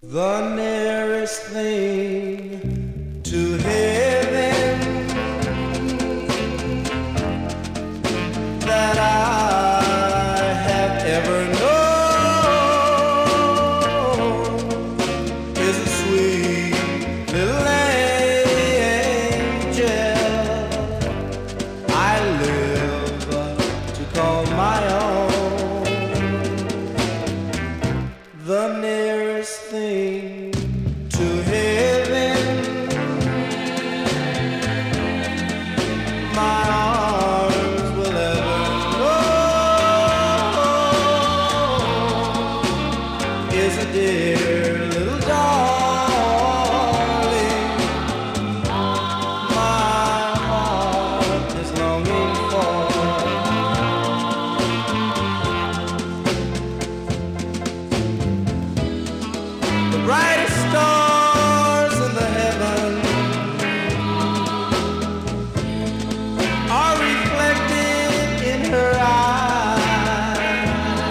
The nearest thing to heaven that I have ever known is a sweet little angel I live to call my own. The nearest thing to heaven my arms will ever know is a dear little darling my heart is longing for. The brightest stars in the heaven are reflected in her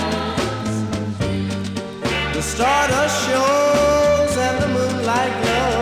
eyes. The stardust shows and the moonlight glows